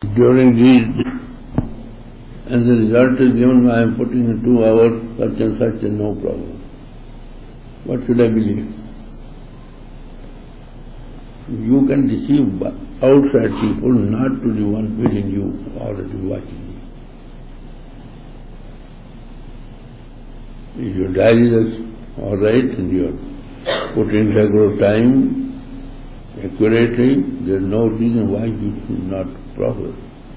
During these, and the result is given, I am putting in 2 hours, such and such, and no problem. What should I believe? You can deceive outside people, not to the one within you already watching you. If your diary is all right and you are putting regular time, accurately, there is no reason why you should not profit.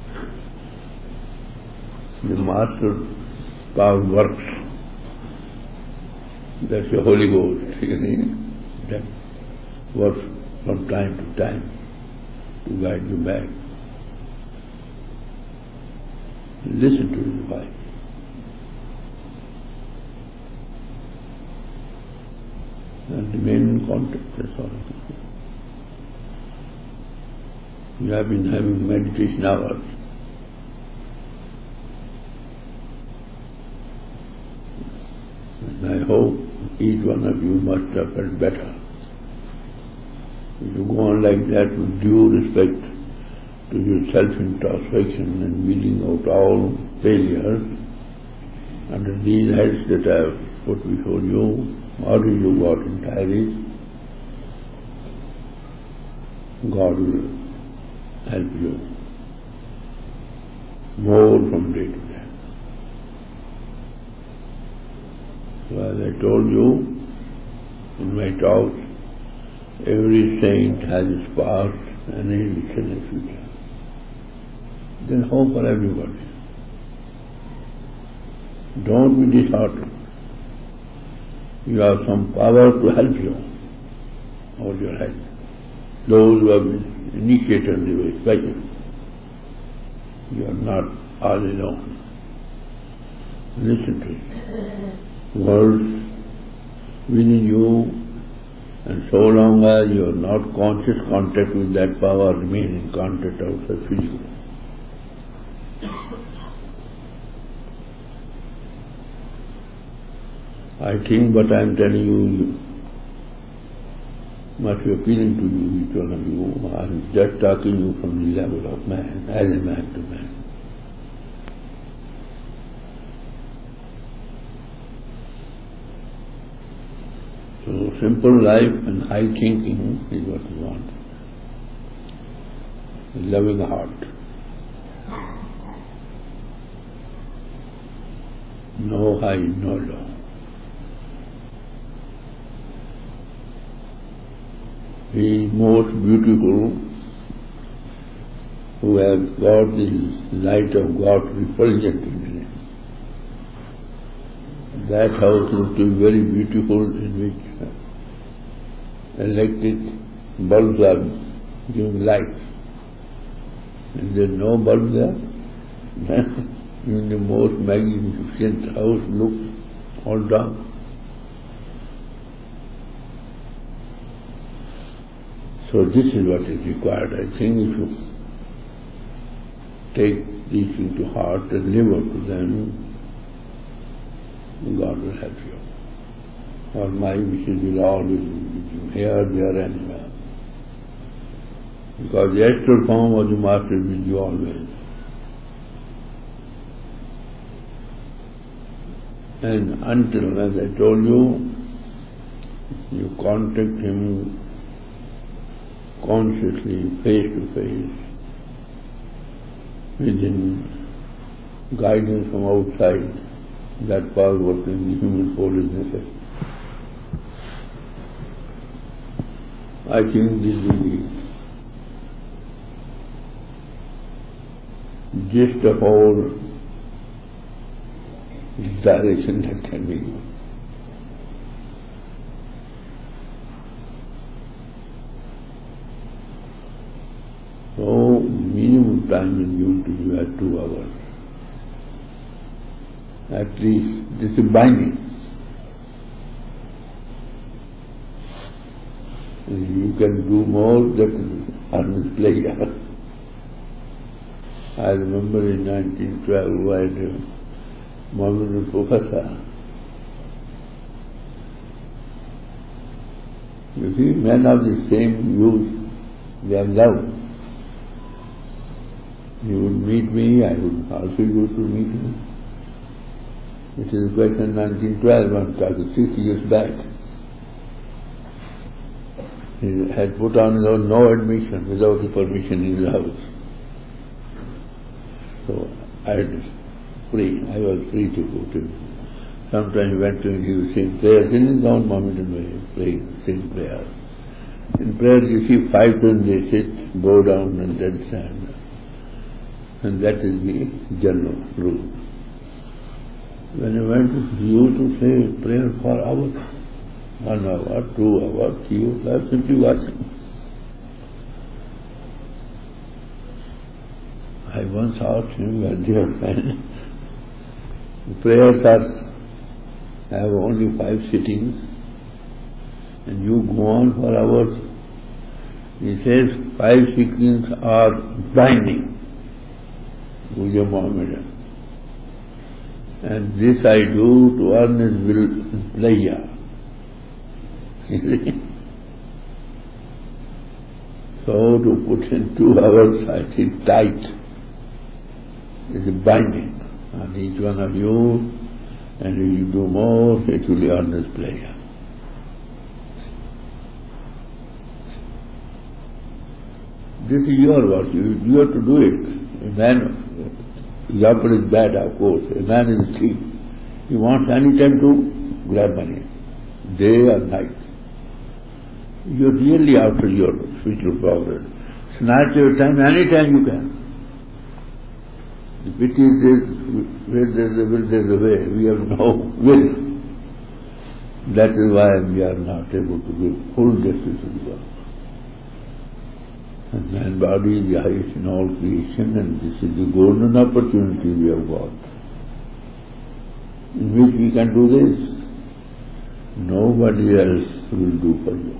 The master power works. That's the Holy Ghost. That works from time to time to guide you back. Listen to his voice. And remain in contact, that's all. You have been having meditation hours. And I hope each one of you must have felt better. If you go on like that with due respect to your self-introspection and weeding out all failures, under these heads that I have put before you, or you got in diaries, God will help you more from day to day. So as I told you in my talk, every saint has his past and his future. Then hope for everybody. Don't be disheartened. You have some power to help you hold your head. Those who have been initiated in the way, special. You are not all alone. Listen to it. Words within you, and so long as you are not conscious contact with that power, remain in contact outside physical. I think what I am telling you must be appealing to you, each one of you. I am just talking you from the level of man, as a man to man. So simple life and high thinking is what we want. A loving heart. No high, no low. He is most beautiful who has got the light of God refulgent in him. That house looks to be very beautiful, in which electric bulbs are giving light. And there is no bulb there, even the most magnificent house looks all dark. So this is what is required. I think if you take these things to heart and live up to them, God will help you. For my wishes will always be with you, here, there, anywhere. Because the astral form of the Master is with you always. And until, as I told you, you contact Him consciously, face to face, within guidance from outside, that power working in the human soul is necessary. I think this is the gist of all direction that can be given. So, minimum time is given to you at 2 hours. At least this is binding. You can do more, that is honest pleasure. I remember in 1912 I had a Mohammedan professor. You see, men of the same youth, they are love. You would meet me, I would also go to meet you. It is a question 1912, I'm talking 6 years back. He had put on no admission without the permission in the house. So I was free to go to him. Sometimes he went to him, he would sing prayers in his own Mohammedan way, sing prayers. In prayer you see 5 turns they sit, bow down and then stand. And that is the general rule. When I went to you to say prayer for hours, 1 hour, 2 hours, 3 hours, I was simply watching. I once asked him, my dear friend, the prayers have only 5 sittings, and you go on for hours. He says 5 sittings are binding. Muja Mohammedan. And this I do to earn his pleasure. So to put in 2 hours, I think tight is a binding on each one of you, and if you do more, it will earn his pleasure. This is your work, you have to do it. A man, example is bad, of course. A man is a thief. He wants any time to grab money, day or night. You're really after your spiritual progress. Snatch your time any time you can. The pity is this, where there's a will, there's a way. We have no will. That is why we are not able to give full justice to the world. And man body is the highest in all creation, and this is the golden opportunity we have got, in which we can do this. Nobody else will do for you.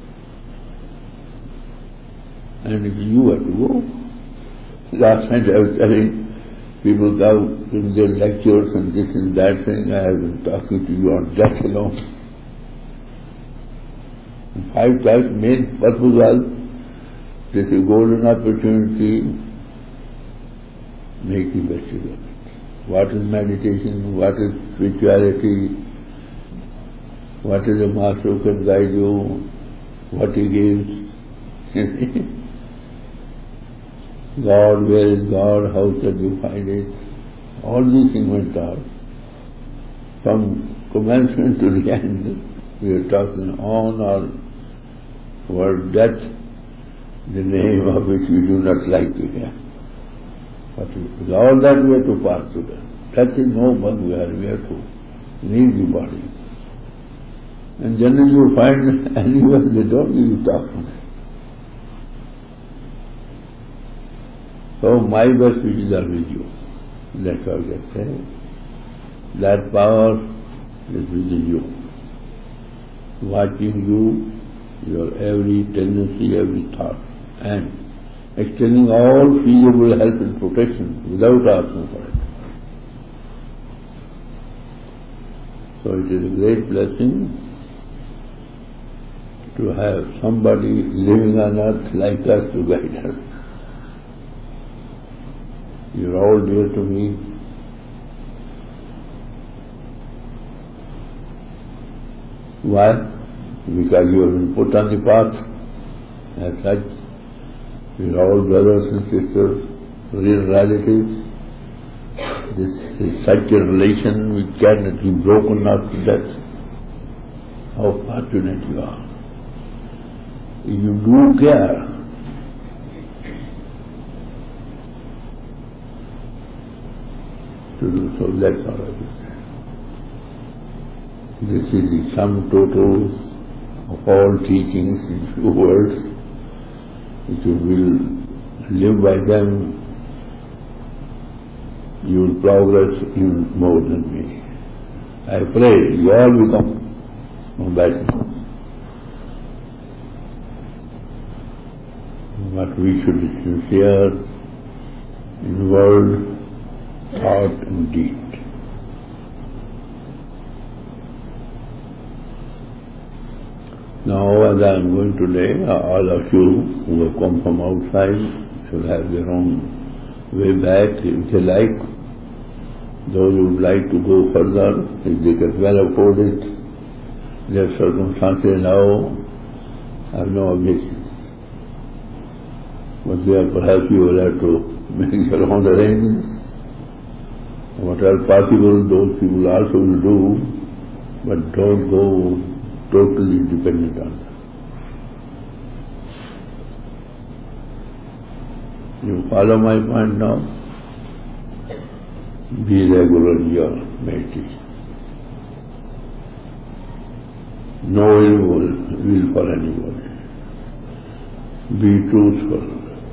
And if you have to go, last night I was telling people come in their lectures and this and that thing, I have been talking to you on that alone. And 5 times main purpose was, this is a golden opportunity, make the best of it. What is meditation, what is spirituality, what is a master who can guide you, what he gives. God, where is God, how can you find it? All these things went out. From commencement to the end, we are talking on word death, the name of which we do not like to hear. But with all that we have to pass through that. That is no bugbear, we have to leave the body. And generally you find anywhere they don't give you talking. So my best wishes are with you. That's all I say. That power is within you. Watching you, your every tendency, every thought, and extending all feasible help and protection without asking for it. So it is a great blessing to have somebody living on earth like us to guide us. You're all dear to me. Why? Because you have been put on the path. As such, we're all brothers and sisters, real relatives. This is such a relation which cannot be broken after death. How fortunate you are. If you do care, to do so, that's all I will say. This is the sum total of all teachings in few words. If you will live by them, you will progress even more than me. I pray you all become compassionate. But we should be sincere in word, thought and deed. Now as I am going today, all of you who have come from outside should have their own way back if they like. Those who would like to go further, if they can well afford it, their circumstances now have no objection. But there perhaps you will have to make your own arrangements. What are possible, those people also will do, but don't go totally dependent on them. You follow my point now? Be regular in your meditation. No ill will for anybody. Be truthful.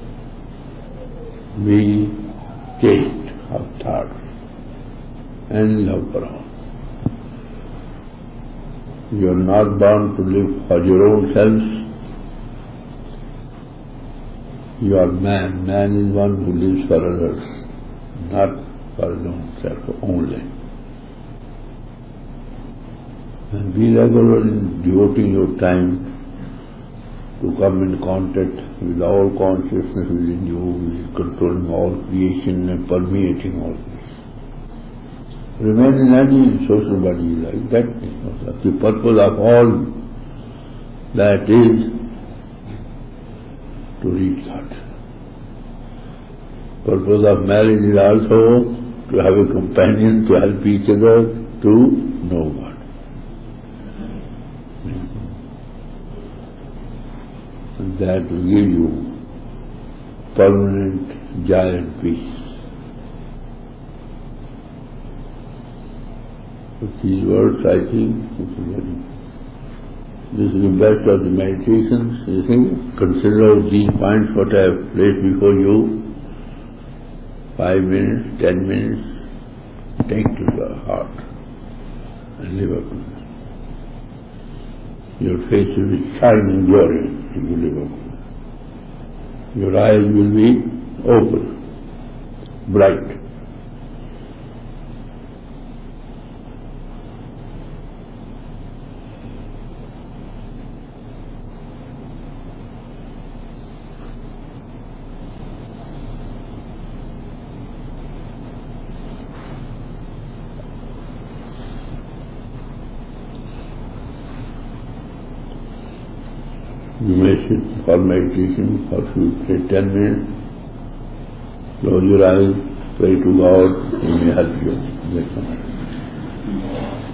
Be chaste of thought and love for all. You are not born to live for your own selves. You are man. Man is one who lives for others, not for his own self only. And be regular in devoting your time to come in contact with all consciousness within you, which is controlling all creation and permeating all this. Remain in any social body like that. The purpose of all that is to reach God. Purpose of marriage is also to have a companion, to help each other to know God. And that will give you permanent joy and peace. With these words, I think this is the best of the meditations. You think, consider these points what I have placed before you. 5 minutes, 10 minutes, take to your heart and live up to it. Your face will be shining glory if you live up to it. Your eyes will be open, bright. You may sit for meditation for 10 minutes, close your eyes, pray to God, He may help you.